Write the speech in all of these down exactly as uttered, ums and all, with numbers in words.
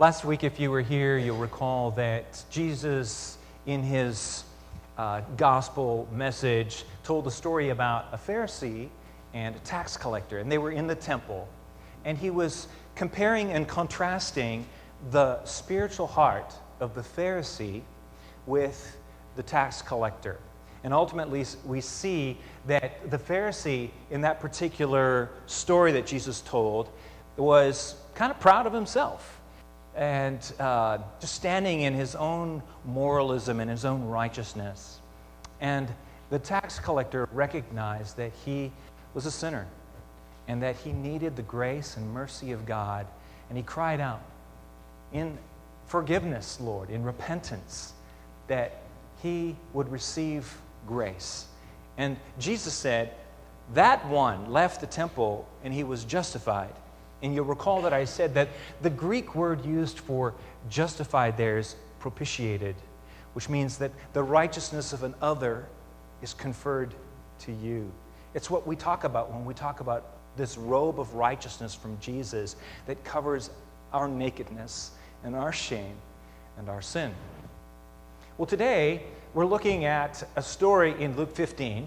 Last week, if you were here, you'll recall that Jesus, in his uh, gospel message, told a story about a Pharisee and a tax collector, and they were in the temple, and he was comparing and contrasting the spiritual heart of the Pharisee with the tax collector. And ultimately, we see that the Pharisee, in that particular story that Jesus told, was kind of proud of himself and uh, just standing in his own moralism and his own righteousness. And the tax collector recognized that he was a sinner and that he needed the grace and mercy of God. And he cried out in forgiveness, Lord, in repentance, that he would receive grace. And Jesus said, that one left the temple and he was justified. And you'll recall that I said that the Greek word used for justified there is propitiated, which means that the righteousness of an other is conferred to you. It's what we talk about when we talk about this robe of righteousness from Jesus that covers our nakedness and our shame and our sin. Well, today we're looking at a story in Luke fifteen,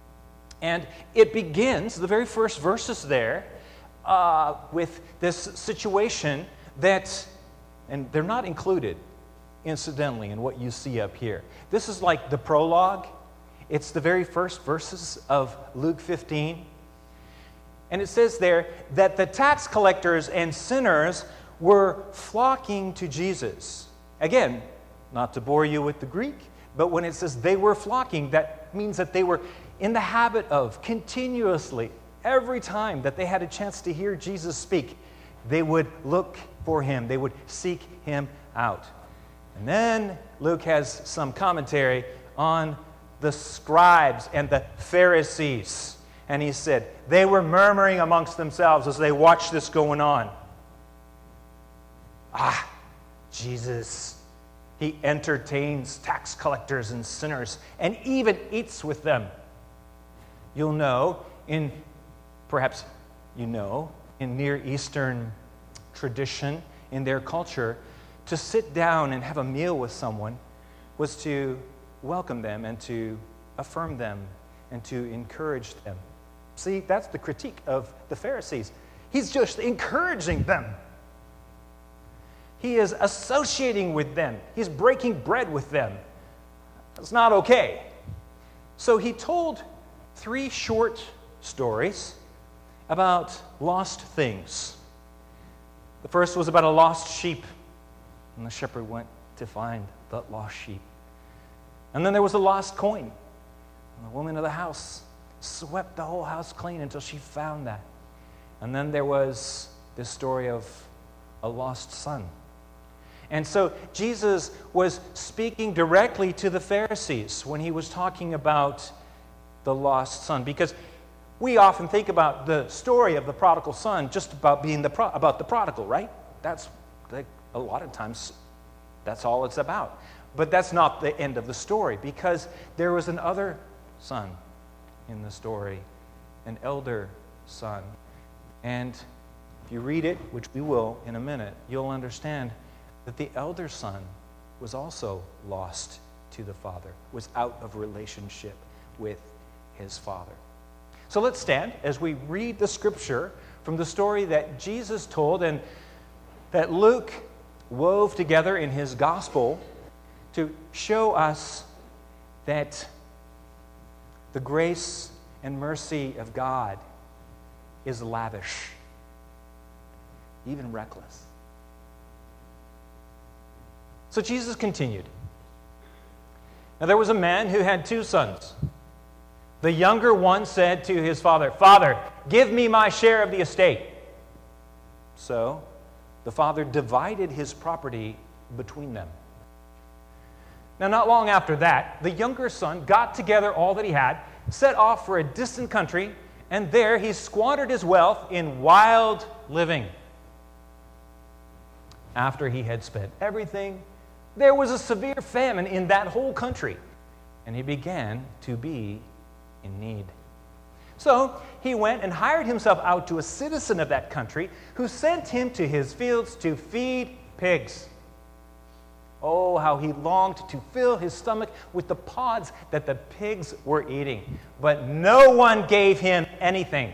and it begins, the very first verses there, uh, with this situation that, and they're not included, incidentally, in what you see up here. This is like the prologue. It's the very first verses of Luke fifteen. And it says there that the tax collectors and sinners were flocking to Jesus. Again, not to bore you with the Greek, but when it says they were flocking, that means that they were in the habit of continuously, every time that they had a chance to hear Jesus speak, they would look for him. They would seek him out. And then Luke has some commentary on the scribes and the Pharisees. And he said, they were murmuring amongst themselves as they watched this going on. Ah, Jesus, he entertains tax collectors and sinners and even eats with them. You'll know, in perhaps you know, in Near Eastern tradition, in their culture, to sit down and have a meal with someone was to welcome them and to affirm them and to encourage them. See, that's the critique of the Pharisees. He's just encouraging them. He is associating with them. He's breaking bread with them. That's not okay. So he told three short stories about lost things. The first was about a lost sheep, and the shepherd went to find the lost sheep. And then there was a lost coin, and the woman of the house swept the whole house clean until she found that. And then there was this story of a lost son. And so Jesus was speaking directly to the Pharisees when he was talking about the lost son, because we often think about the story of the prodigal son just about being the pro- about the prodigal, right? That's like, a lot of times that's all it's about. But that's not the end of the story, because there was an other son in the story, an elder son. And if you read it, which we will in a minute, you'll understand that the elder son was also lost to the father, was out of relationship with his father. So let's stand as we read the scripture from the story that Jesus told and that Luke wove together in his gospel to show us that the grace and mercy of God is lavish, even reckless. So Jesus continued. Now there was a man who had two sons. The younger one said to his father, "Father, give me my share of the estate." So the father divided his property between them. Now, not long after that, the younger son got together all that he had, set off for a distant country, and there he squandered his wealth in wild living. After he had spent everything, there was a severe famine in that whole country, and he began to be in need. So he went and hired himself out to a citizen of that country, who sent him to his fields to feed pigs. Oh, how he longed to fill his stomach with the pods that the pigs were eating. But no one gave him anything.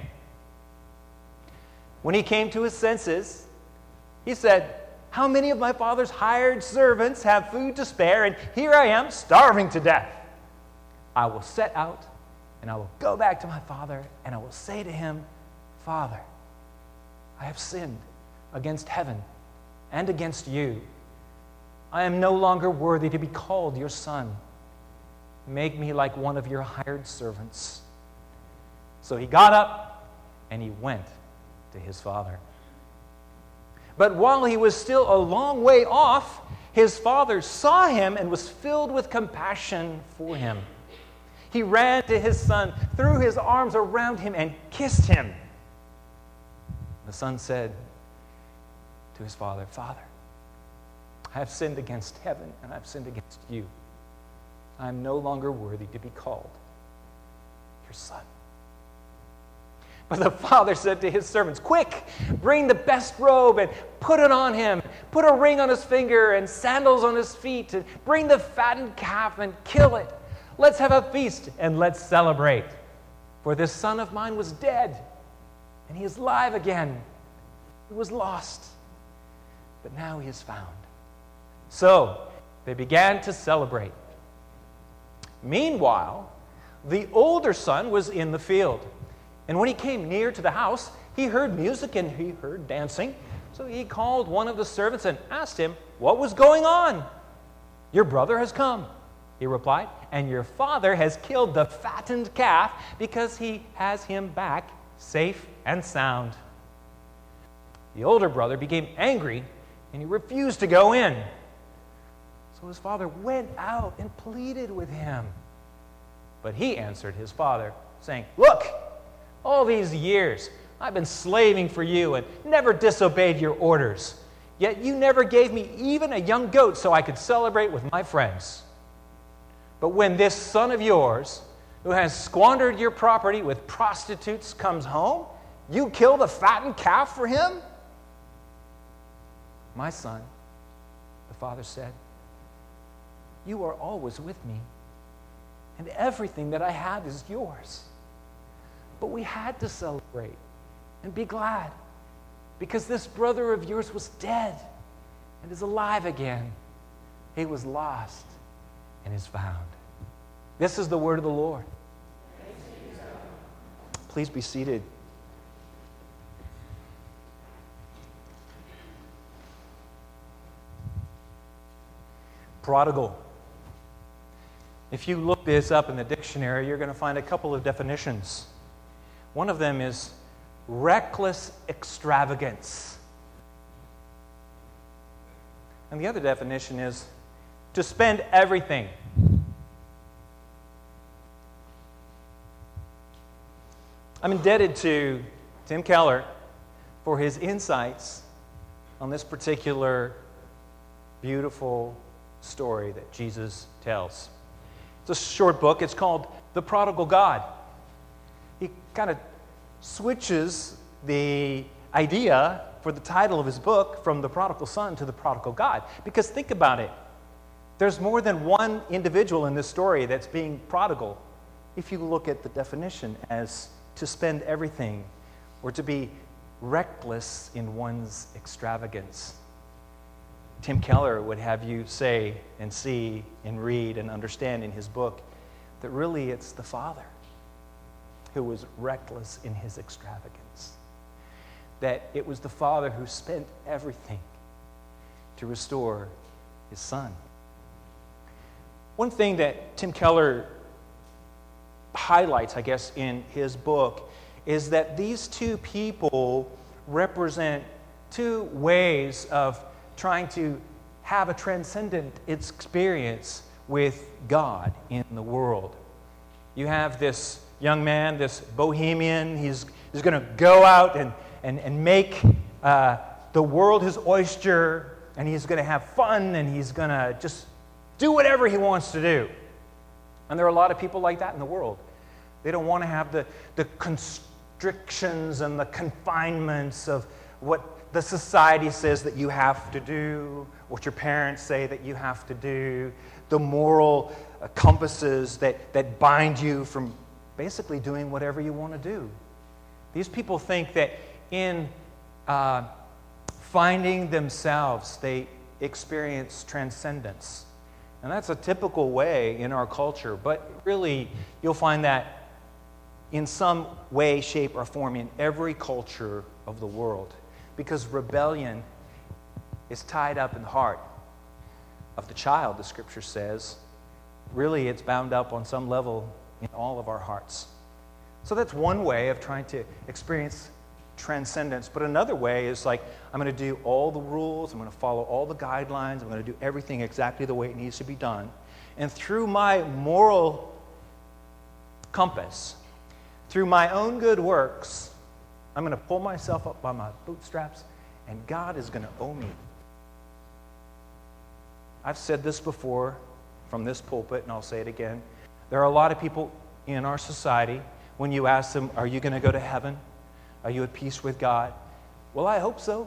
When he came to his senses, he said, "How many of my father's hired servants have food to spare, and here I am starving to death? I will set out, and I will go back to my father, and I will say to him, 'Father, I have sinned against heaven and against you. I am no longer worthy to be called your son. Make me like one of your hired servants.' So he got up and he went to his father. But while he was still a long way off, his father saw him and was filled with compassion for him. He ran to his son, threw his arms around him, and kissed him. The son said to his father, 'Father, I have sinned against heaven and I have sinned against you. I am no longer worthy to be called your son.' But the father said to his servants, 'Quick, bring the best robe and put it on him. Put a ring on his finger and sandals on his feet. And bring the fattened calf and kill it. Let's have a feast and let's celebrate. For this son of mine was dead, and he is alive again. He was lost, but now he is found.' So they began to celebrate. Meanwhile, the older son was in the field. And when he came near to the house, he heard music and he heard dancing. So he called one of the servants and asked him what was going on. 'Your brother has come,' he replied, 'and your father has killed the fattened calf because he has him back safe and sound.' The older brother became angry and he refused to go in. So his father went out and pleaded with him. But he answered his father, saying, 'Look, all these years I've been slaving for you and never disobeyed your orders. Yet you never gave me even a young goat so I could celebrate with my friends. But when this son of yours, who has squandered your property with prostitutes, comes home, you kill the fattened calf for him?' 'My son,' the father said, 'you are always with me, and everything that I have is yours. But we had to celebrate and be glad, because this brother of yours was dead and is alive again. He was lost and is found.'" This is the word of the Lord. Please be seated. Prodigal. If you look this up in the dictionary, you're going to find a couple of definitions. One of them is reckless extravagance. And the other definition is to spend everything. I'm indebted to Tim Keller for his insights on this particular beautiful story that Jesus tells. It's a short book. It's called The Prodigal God. He kind of switches the idea for the title of his book from the prodigal son to the prodigal God. Because think about it. There's more than one individual in this story that's being prodigal. If you look at the definition as to spend everything or to be reckless in one's extravagance. Tim Keller would have you say and see and read and understand in his book that really it's the father who was reckless in his extravagance. That it was the father who spent everything to restore his son. One thing that Tim Keller highlights, I guess, in his book is that these two people represent two ways of trying to have a transcendent experience with God in the world. You have this young man, this bohemian. He's, he's going to go out and, and, and make uh, the world his oyster, and he's going to have fun, and he's going to just do whatever he wants to do. And there are a lot of people like that in the world. They don't want to have the, the constrictions and the confinements of what the society says that you have to do, what your parents say that you have to do, the moral uh, compasses that, that bind you from basically doing whatever you want to do. These people think that in uh, finding themselves, they experience transcendence. And that's a typical way in our culture, but really you'll find that in some way, shape, or form in every culture of the world. Because rebellion is tied up in the heart of the child, the Scripture says. Really, it's bound up on some level in all of our hearts. So that's one way of trying to experience transcendence. But another way is like, I'm going to do all the rules, I'm going to follow all the guidelines, I'm going to do everything exactly the way it needs to be done. And through my moral compass, through my own good works, I'm going to pull myself up by my bootstraps, and God is going to owe me. I've said this before from this pulpit, and I'll say it again. There are a lot of people in our society, when you ask them, are you going to go to heaven? Are you at peace with God? Well, I hope so.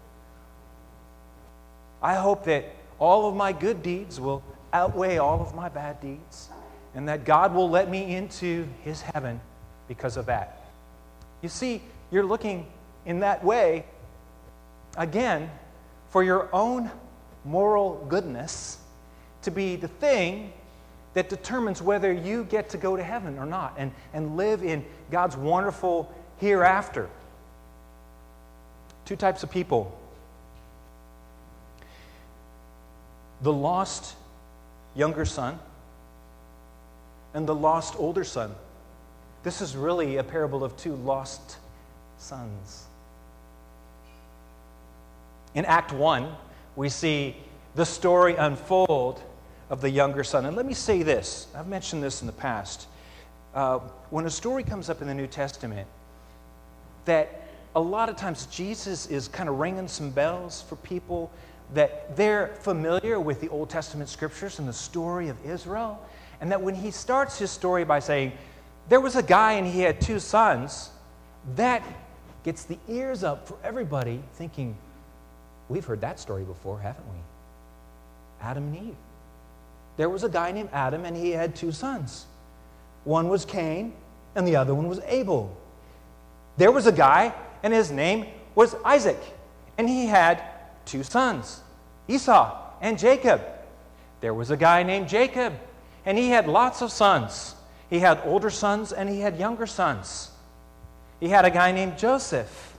I hope that all of my good deeds will outweigh all of my bad deeds, and that God will let me into His heaven because of that. You see, you're looking in that way, again, for your own moral goodness to be the thing that determines whether you get to go to heaven or not, and, and live in God's wonderful hereafter. Two types of people. The lost younger son and the lost older son. This is really a parable of two lost sons. In Act one, we see the story unfold of the younger son. And let me say this. I've mentioned this in the past. Uh, when a story comes up in the New Testament, that a lot of times Jesus is kind of ringing some bells for people that they're familiar with the Old Testament scriptures and the story of Israel, and that when he starts his story by saying, there was a guy and he had two sons, that gets the ears up for everybody thinking, we've heard that story before, haven't we? Adam and Eve. There was a guy named Adam and he had two sons. One was Cain and the other one was Abel. There was a guy and his name was Isaac, and he had two sons, Esau and Jacob. There was a guy named Jacob, and he had lots of sons. He had older sons and he had younger sons. He had a guy named Joseph.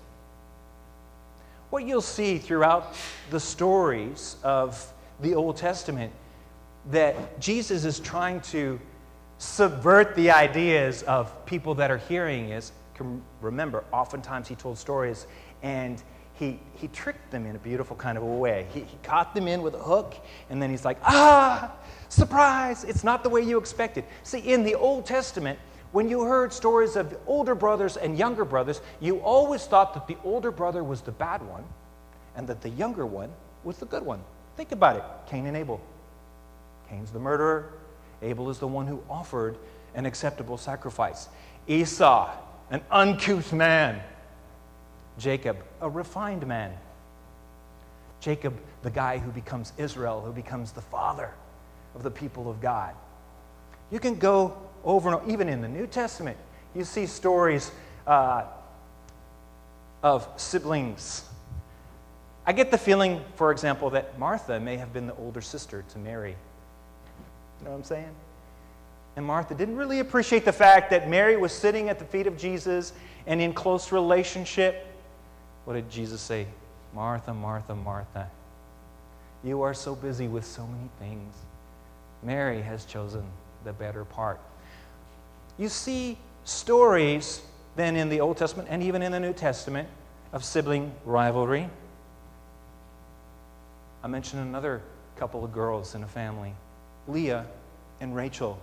What you'll see throughout the stories of the Old Testament, that Jesus is trying to subvert the ideas of people that are hearing is, remember, oftentimes he told stories and he, he tricked them in a beautiful kind of a way. He, he caught them in with a hook, and then he's like, ah, surprise, it's not the way you expected. See, in the Old Testament, when you heard stories of older brothers and younger brothers, you always thought that the older brother was the bad one and that the younger one was the good one. Think about it. Cain and Abel. Cain's the murderer. Abel is the one who offered an acceptable sacrifice. Esau, an uncouth man. Jacob, a refined man. Jacob, the guy who becomes Israel, who becomes the father of the people of God. You can go over and over, even in the New Testament, you see stories uh, of siblings. I get the feeling, for example, that Martha may have been the older sister to Mary. You know what I'm saying? And Martha didn't really appreciate the fact that Mary was sitting at the feet of Jesus and in close relationship. What did Jesus say? Martha, Martha, Martha, you are so busy with so many things. Mary has chosen the better part. You see stories then in the Old Testament and even in the New Testament of sibling rivalry. I mentioned another couple of girls in a family, Leah and Rachel.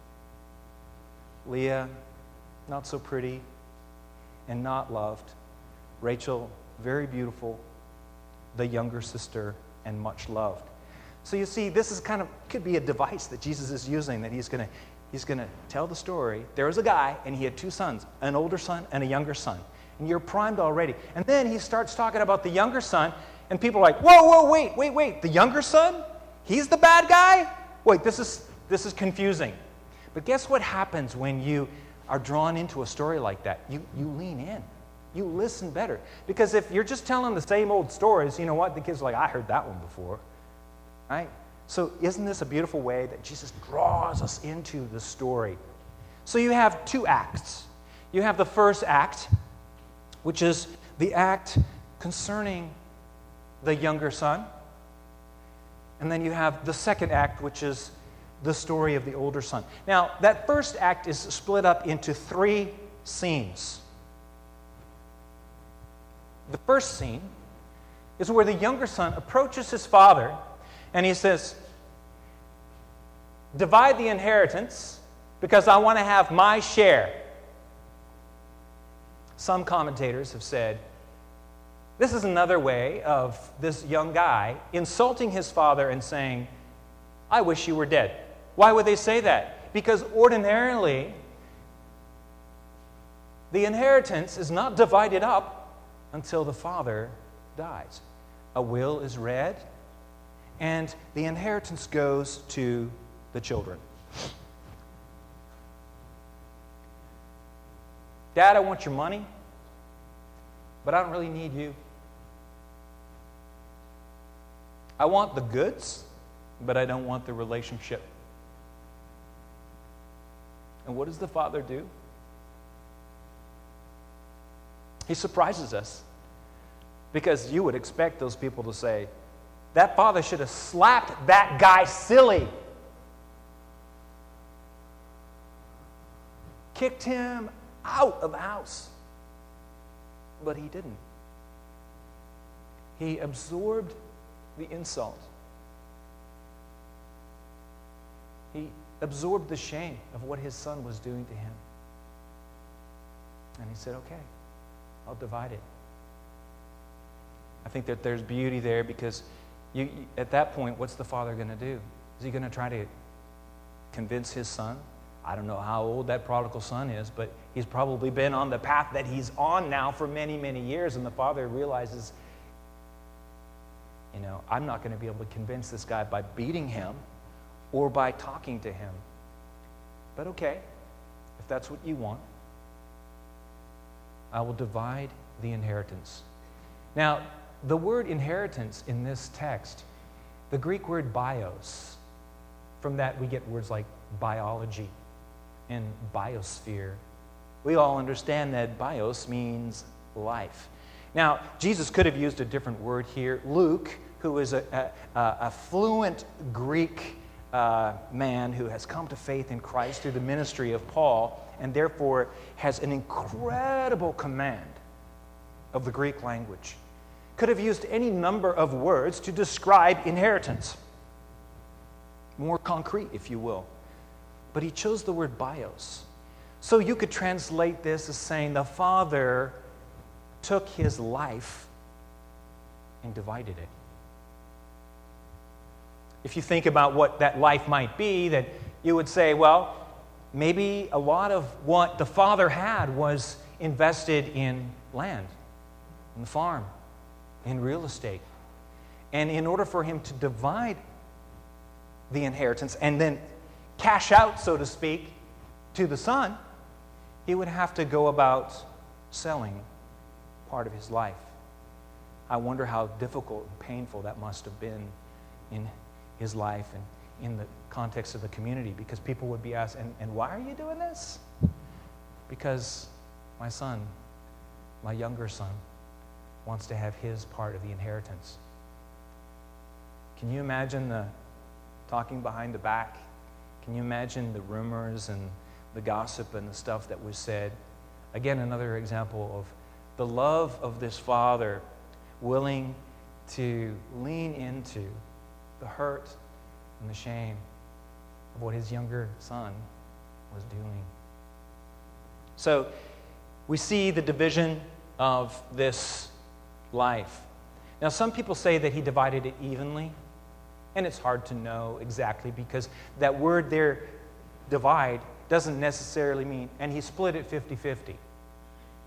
Leah, not so pretty and not loved. Rachel, very beautiful, the younger sister and much loved. So you see, this is kind of, could be a device that Jesus is using, that he's going to he's going to tell the story. There was a guy and he had two sons, an older son and a younger son. and you're primed already. And then he starts talking about the younger son, and people are like, whoa, whoa, wait, wait, wait, the younger son? He's the bad guy? Wait, this is, this is confusing. But guess what happens when you are drawn into a story like that? You, you lean in. You listen better. Because if you're just telling the same old stories, you know what? The kids are like, I heard that one before. Right? So isn't this a beautiful way that Jesus draws us into the story? So you have two acts. You have the first act, which is the act concerning the younger son. And then you have the second act, which is the story of the older son. Now, that first act is split up into three scenes. The first scene is where the younger son approaches his father and he says, divide the inheritance because I want to have my share. Some commentators have said, this is another way of this young guy insulting his father and saying, I wish you were dead. Why would they say that? Because ordinarily, the inheritance is not divided up until the father dies. A will is read, and the inheritance goes to the children. Dad, I want your money, but I don't really need you. I want the goods, but I don't want the relationship. And what does the father do? He surprises us, because you would expect those people to say, that father should have slapped that guy silly. Kicked him out of the house. But he didn't. He absorbed the insult. He absorbed the shame of what his son was doing to him. And he said, okay, I'll divide it. I think that there's beauty there because you, at that point, what's the father going to do? Is he going to try to convince his son? I don't know how old that prodigal son is, but he's probably been on the path that he's on now for many, many years, and the father realizes, you know, I'm not going to be able to convince this guy by beating him or by talking to him. But okay, if that's what you want, I will divide the inheritance. Now, the word inheritance in this text, the Greek word bios, from that we get words like biology and biosphere. We all understand that bios means life. Now, Jesus could have used a different word here. Luke, who is a, a, a fluent Greek uh, man who has come to faith in Christ through the ministry of Paul, and therefore has an incredible command of the Greek language, could have used any number of words to describe inheritance. More concrete, if you will. But he chose the word bios. So you could translate this as saying the father took his life and divided it. If you think about what that life might be, that you would say, well, maybe a lot of what the father had was invested in land, in the farm, in real estate. And in order for him to divide the inheritance and then cash out, so to speak, to the son, he would have to go about selling part of his life. I wonder how difficult and painful that must have been in his life and in the context of the community, because people would be asked, and, and why are you doing this? Because my son, my younger son, wants to have his part of the inheritance. Can you imagine the talking behind the back? Can you imagine the rumors and the gossip and the stuff that was said? Again, another example of the love of this father willing to lean into the hurt and the shame of what his younger son was doing. So we see the division of this life. Now, some people say that he divided it evenly, and it's hard to know exactly because that word there, divide, doesn't necessarily mean, and he split it fifty-fifty.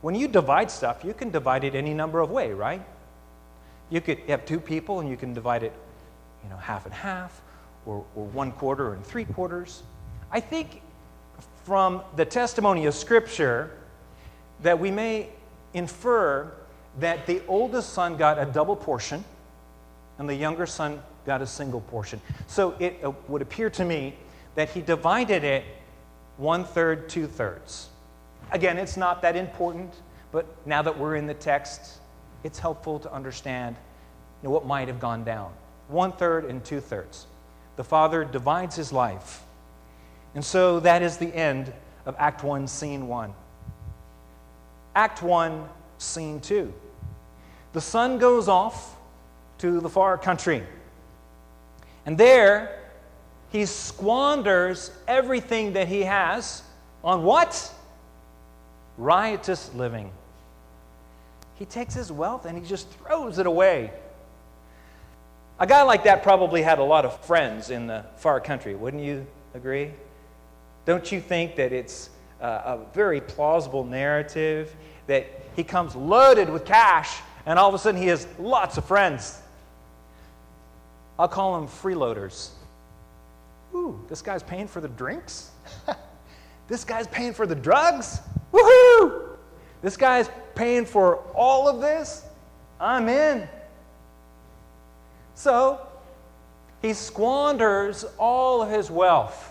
when you divide stuff, you can divide it any number of ways, right? You could have two people and you can divide it, you know, half and half, or, or one quarter and three quarters. I think from the testimony of Scripture that we may infer that the oldest son got a double portion and the younger son got a single portion. So it uh, would appear to me that he divided it one-third, two-thirds. Again, it's not that important, but now that we're in the text, it's helpful to understand, you know, what might have gone down. One-third and two-thirds. The father divides his life. And so that is the end of Act one, Scene one. Act one, Scene two. The son goes off to the far country. And there, he squanders everything that he has on what? Riotous living. He takes his wealth and he just throws it away. A guy like that probably had a lot of friends in the far country, wouldn't you agree? Don't you think that it's uh, a very plausible narrative that he comes loaded with cash and all of a sudden he has lots of friends? I'll call them freeloaders. Ooh, this guy's paying for the drinks? This guy's paying for the drugs? Woohoo! This guy's paying for all of this? I'm in. So, he squanders all of his wealth.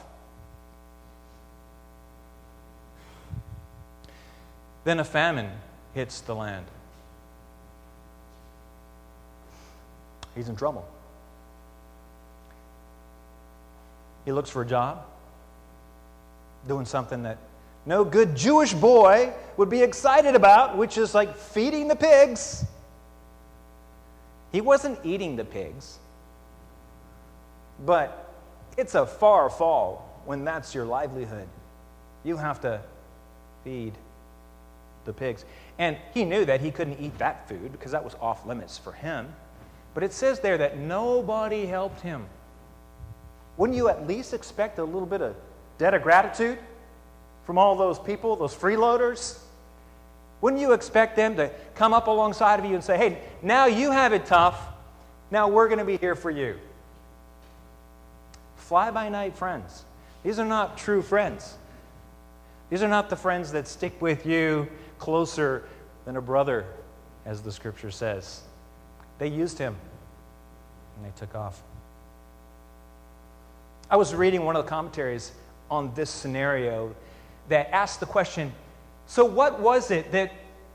Then a famine hits the land. He's in trouble. He looks for a job, doing something that no good Jewish boy would be excited about, which is like feeding the pigs. He wasn't eating the pigs, but it's a far fall when that's your livelihood. You have to feed the pigs. And he knew that he couldn't eat that food because that was off limits for him. But it says there that nobody helped him. Wouldn't you at least expect a little bit of debt of gratitude from all those people, those freeloaders? Wouldn't you expect them to come up alongside of you and say, hey, now you have it tough, now we're going to be here for you? Fly-by-night friends. These are not true friends. These are not the friends that stick with you closer than a brother, as the Scripture says. They used him, and they took off. I was reading one of the commentaries on this scenario that asked the question, so what was it that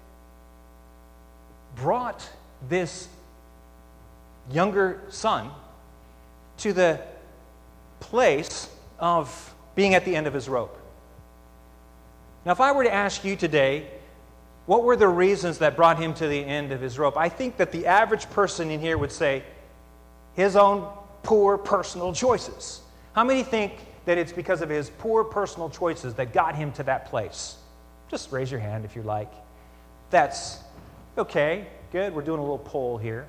brought this younger son to the place of being at the end of his rope? Now, if I were to ask you today, what were the reasons that brought him to the end of his rope? I think that the average person in here would say his own poor personal choices. How many think that it's because of his poor personal choices that got him to that place? Just raise your hand if you like. That's okay. Good. We're doing a little poll here.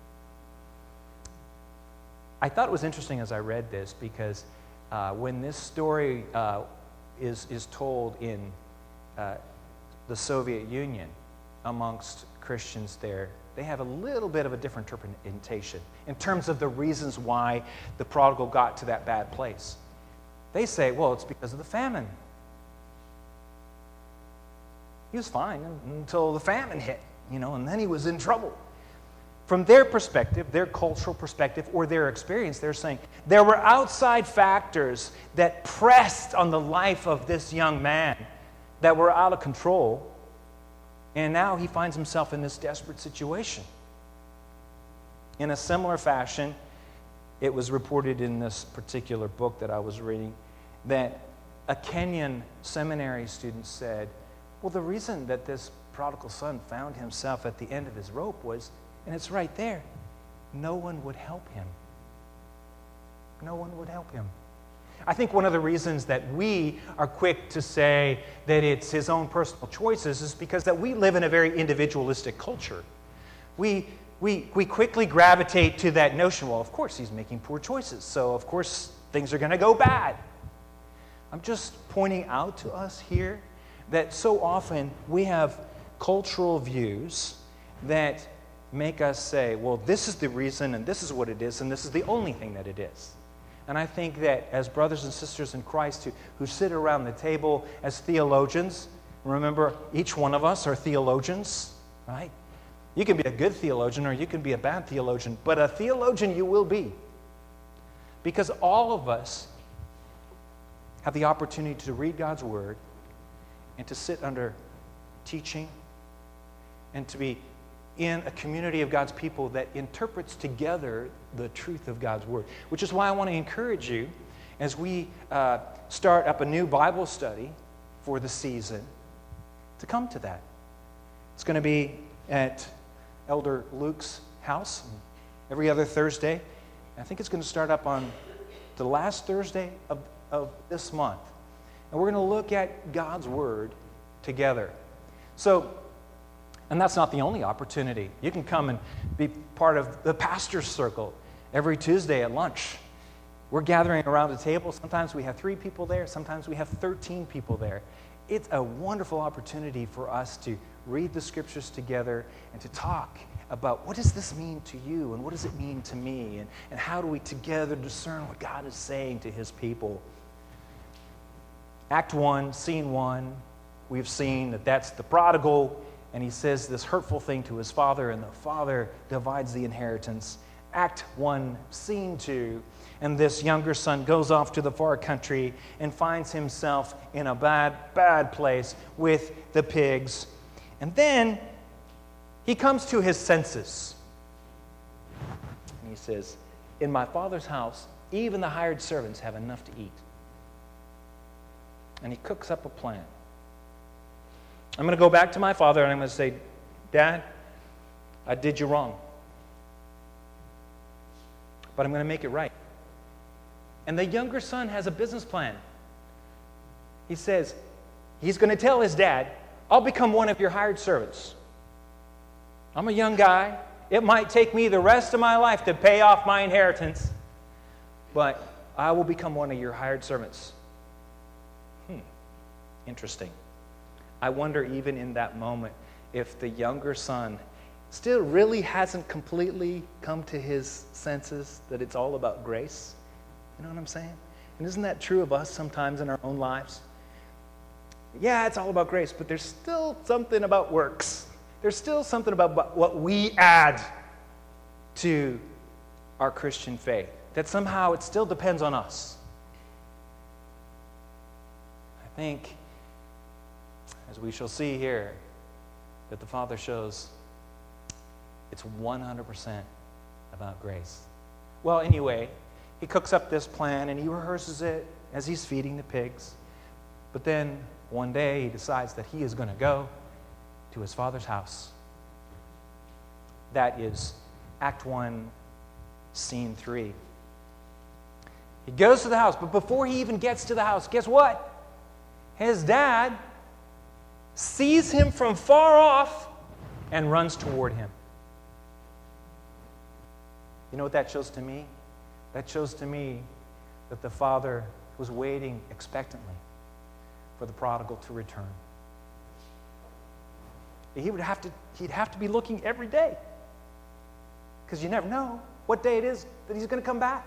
I thought it was interesting as I read this because uh, when this story uh, is, is told in uh, the Soviet Union amongst Christians there, they have a little bit of a different interpretation in terms of the reasons why the prodigal got to that bad place. They say, well, it's because of the famine. He was fine until the famine hit, you know, and then he was in trouble. From their perspective, their cultural perspective, or their experience, they're saying there were outside factors that pressed on the life of this young man that were out of control, and now he finds himself in this desperate situation. In a similar fashion, it was reported in this particular book that I was reading that a Kenyan seminary student said, well, the reason that this prodigal son found himself at the end of his rope was, and it's right there, no one would help him. No one would help him. I think one of the reasons that we are quick to say that it's his own personal choices is because that we live in a very individualistic culture. We, we, we quickly gravitate to that notion, well, of course he's making poor choices, so of course things are going to go bad. I'm just pointing out to us here that so often we have cultural views that make us say, well, this is the reason, and this is what it is, and this is the only thing that it is. And I think that as brothers and sisters in Christ who, who sit around the table as theologians, remember, each one of us are theologians, right? You can be a good theologian or you can be a bad theologian, but a theologian you will be. Because all of us have the opportunity to read God's Word and to sit under teaching and to be in a community of God's people that interprets together the truth of God's Word. Which is why I want to encourage you as we uh, start up a new Bible study for the season to come to that. It's going to be at Elder Luke's house every other Thursday. I think it's going to start up on the last Thursday of, of this month. And we're going to look at God's Word together. So, and that's not the only opportunity. You can come and be part of the pastor's circle every Tuesday at lunch. We're gathering around a table. Sometimes we have three people there. Sometimes we have thirteen people there. It's a wonderful opportunity for us to read the Scriptures together and to talk about what does this mean to you and what does it mean to me, and, and how do we together discern what God is saying to His people. Act one, scene one, we've seen that that's the prodigal, and he says this hurtful thing to his father, and the father divides the inheritance. Act one, scene two, and this younger son goes off to the far country and finds himself in a bad, bad place with the pigs. And then he comes to his senses. And he says, in my father's house, even the hired servants have enough to eat. And he cooks up a plan. I'm going to go back to my father and I'm going to say, Dad, I did you wrong. But I'm going to make it right. And the younger son has a business plan. He says, he's going to tell his dad, I'll become one of your hired servants. I'm a young guy. It might take me the rest of my life to pay off my inheritance, but I will become one of your hired servants. Hmm, interesting. I wonder even in that moment if the younger son still really hasn't completely come to his senses that it's all about grace. You know what I'm saying? And isn't that true of us sometimes in our own lives? Yeah, it's all about grace, but there's still something about works. There's still something about what we add to our Christian faith, that somehow it still depends on us. I think, as we shall see here, that the Father shows it's one hundred percent about grace. Well, anyway, he cooks up this plan and he rehearses it as he's feeding the pigs. But then one day he decides that he is going to go to his father's house. That is Act one, Scene three. He goes to the house, but before he even gets to the house, guess what? His dad sees him from far off and runs toward him. You know what that shows to me? That shows to me that the father was waiting expectantly for the prodigal to return. He would have to, he'd have to be looking every day, because you never know what day it is that he's going to come back.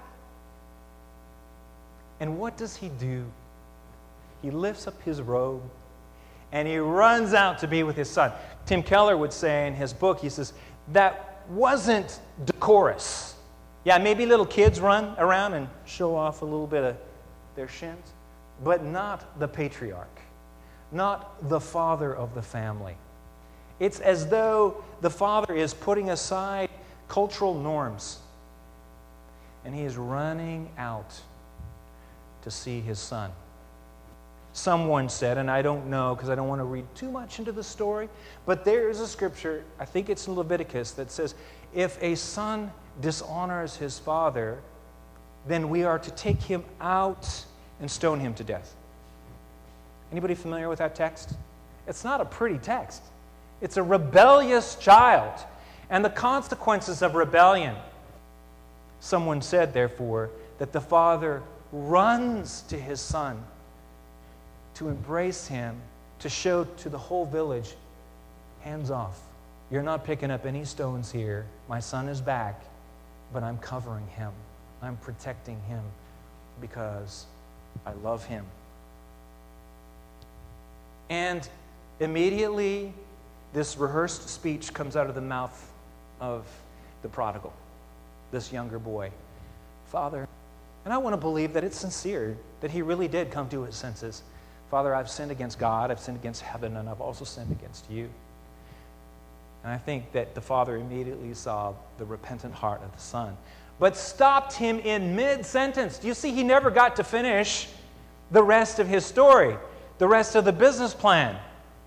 And what does he do? He lifts up his robe and he runs out to be with his son. Tim Keller would say in his book, he says, that wasn't decorous. Yeah, maybe little kids run around and show off a little bit of their shins, but not the patriarch, not the father of the family. It's as though the father is putting aside cultural norms and he is running out to see his son. Someone said, and I don't know because I don't want to read too much into the story, but there is a scripture, I think it's in Leviticus, that says, if a son dishonors his father, then we are to take him out and stone him to death. Anybody familiar with that text? It's not a pretty text. It's a rebellious child and the consequences of rebellion. Someone said, therefore, that the father runs to his son to embrace him, to show to the whole village, hands off. You're not picking up any stones here. My son is back, but I'm covering him. I'm protecting him because I love him. And immediately, this rehearsed speech comes out of the mouth of the prodigal, this younger boy. Father, and I want to believe that it's sincere, that he really did come to his senses. Father, I've sinned against God, I've sinned against heaven, and I've also sinned against you. And I think that the father immediately saw the repentant heart of the son, but stopped him in mid-sentence. Do you see, he never got to finish the rest of his story, the rest of the business plan.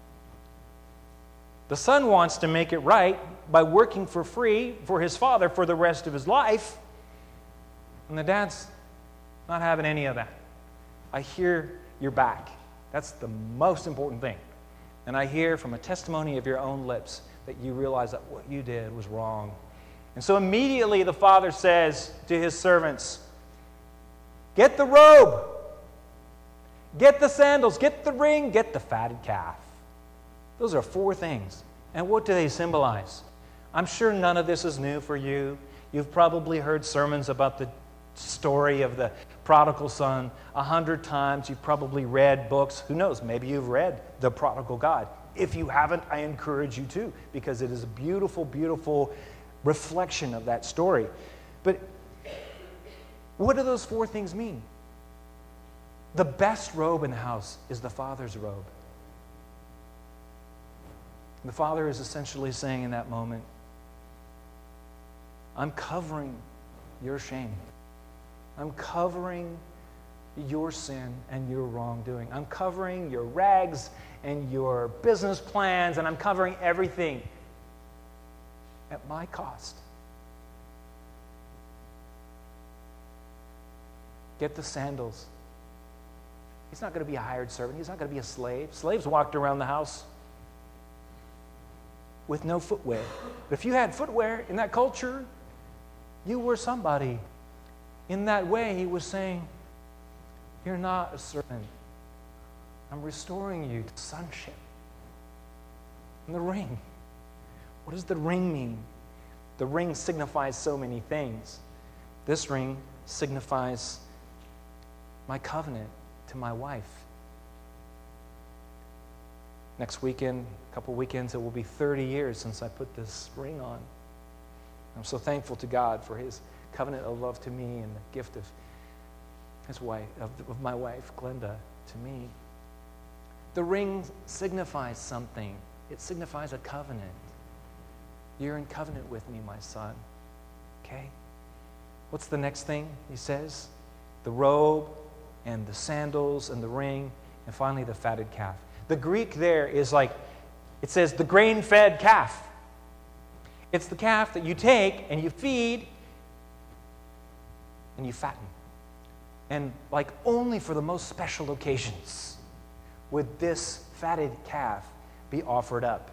The son wants to make it right by working for free for his father for the rest of his life, and the dad's not having any of that. I hear you're back. That's the most important thing. And I hear from a testimony of your own lips that you realize that what you did was wrong. And so immediately the father says to his servants, get the robe, get the sandals, get the ring, get the fatted calf. Those are four things. And what do they symbolize? I'm sure none of this is new for you. You've probably heard sermons about the story of the prodigal son a hundred times. You've probably read books. Who knows? Maybe you've read The Prodigal God. If you haven't, I encourage you to, because it is a beautiful, beautiful reflection of that story. But what do those four things mean? The best robe in the house is the father's robe. The father is essentially saying in that moment, I'm covering your shame. I'm covering your sin and your wrongdoing. I'm covering your rags and your business plans, and I'm covering everything at my cost. Get the sandals. He's not going to be a hired servant. He's not going to be a slave. Slaves walked around the house with no footwear. But if you had footwear in that culture, you were somebody. In that way, he was saying, you're not a servant. I'm restoring you to sonship. And the ring. What does the ring mean? The ring signifies so many things. This ring signifies my covenant to my wife. Next weekend, a couple weekends, it will be thirty years since I put this ring on. I'm so thankful to God for his covenant of love to me and the gift of his wife, of, of my wife, Glenda, to me. The ring signifies something. It signifies a covenant. You're in covenant with me, my son. Okay? What's the next thing he says? The robe and the sandals and the ring and finally the fatted calf. The Greek there is like, it says the grain-fed calf. It's the calf that you take and you feed and you fatten. And like only for the most special occasions would this fatted calf be offered up.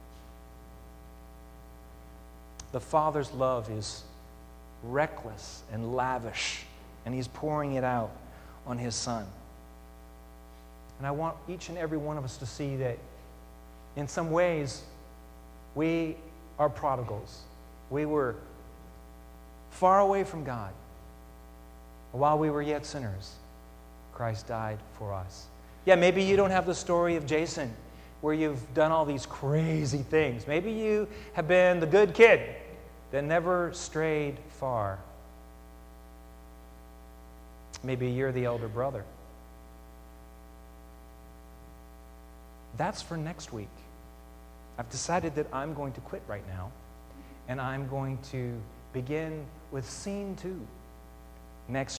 The Father's love is reckless and lavish, and he's pouring it out on his Son. And I want each and every one of us to see that in some ways we are prodigals. We were far away from God. While we were yet sinners, Christ died for us. Yeah, maybe you don't have the story of Jason where you've done all these crazy things. Maybe you have been the good kid that never strayed far. Maybe you're the elder brother. That's for next week. I've decided that I'm going to quit right now, and I'm going to begin with scene two next